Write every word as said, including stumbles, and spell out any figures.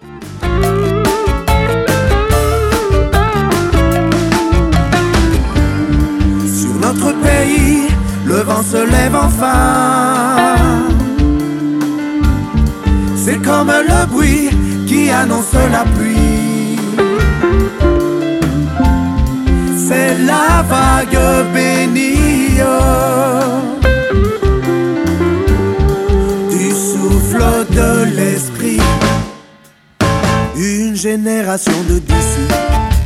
Sur notre pays, le vent se lève enfin. C'est comme le bruit qui annonce la pluie. C'est la vague bénie du souffle de l'esprit. Une génération de disciples